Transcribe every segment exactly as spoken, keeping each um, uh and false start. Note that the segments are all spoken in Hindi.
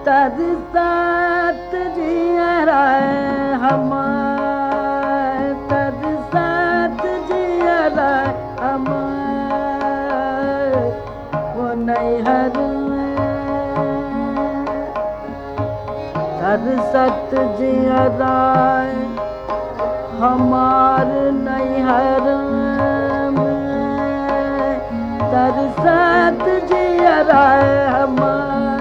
तर सात जियरा हमार, तर सात जियरा हमार, वो नैहर तर सत जियरा हमार नैहर में, तर सत जियरा हमार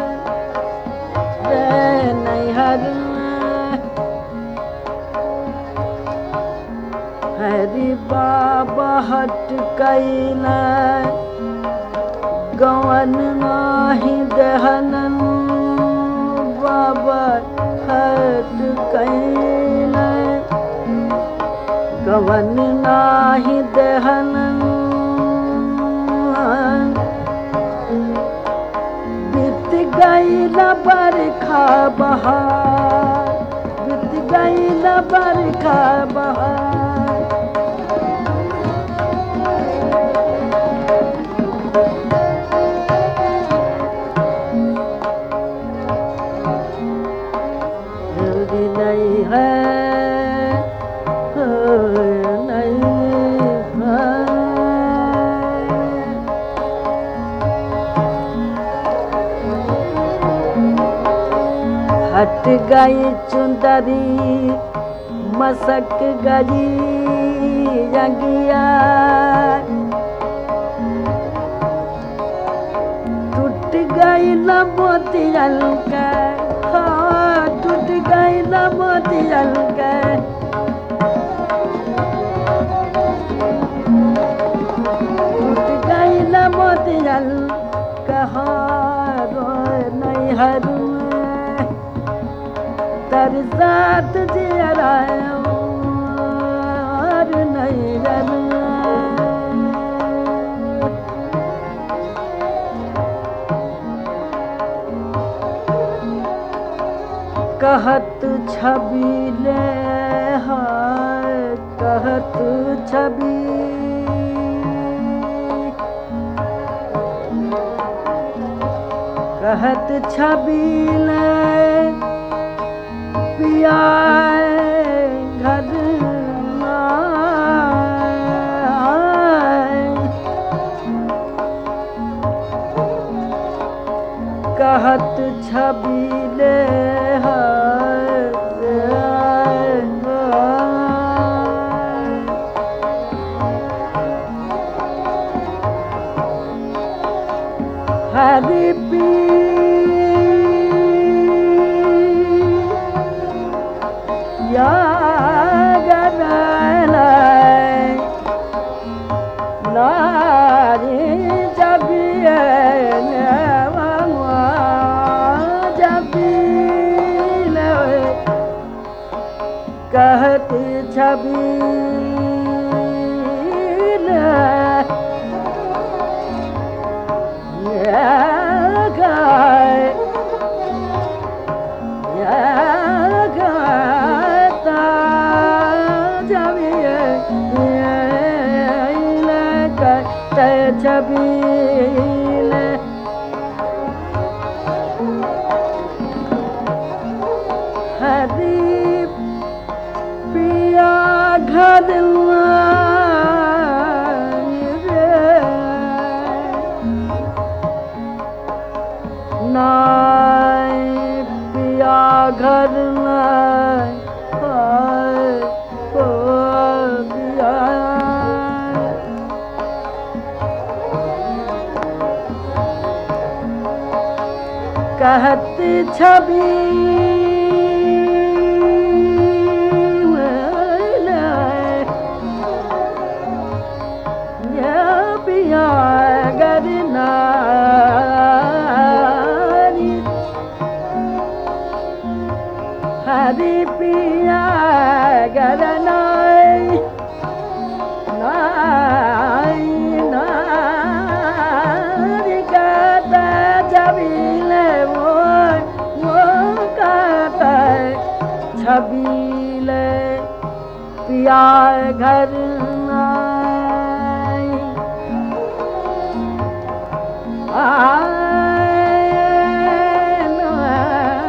नैहर में। हरि बाबा हट कैला गवन नाही दहनन, बाबा हट कैला गवन नाही दहनन। बीत गईला बरखा बहार, बीत गईला बरखा बहार, जल्दी नहीं है हट गई चुंदरी मसक गई जंगिया, टूट गई न मोतियन का, हाँ टूट गई न मोतियन का, टूट गई न मोतियन कहाँ रोए नैहर तर सात जियरा और नैहर। कहत छबीले हाय, कहत छबी कहत छबीले पिया घर आए, कहत छबीले हरि पिया गनाए नारी जबिए जबीले कहती छबीले गाय गाता जबिए कहते छबीले हरि पिया घर नाय पिया घर नाय ओ पिया कहती छबी पिया घर नारी हरि पिया घर नाई नाई नारी कहता छबीले वो वो कहता छबीले पिया घर नाई आ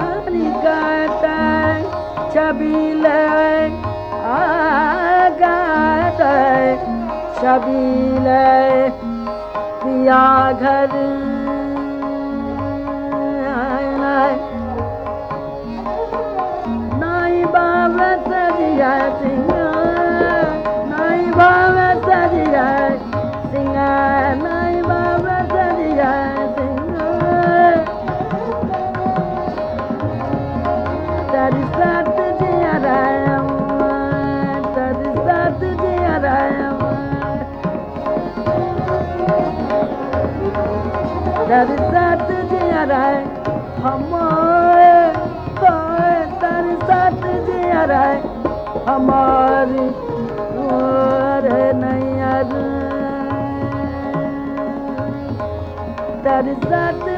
आगत शबीले पिया घर नाई बाब सजिया सिंह नाई बाब सजिया सिंह नाई बाब सजिया सिंह तेरी साथ जिया राम तेरी साथ जिया राम तेरी साथ जिया राम हमारे तेरी साथ जिया राम हमारी रे नैया तेरी साथ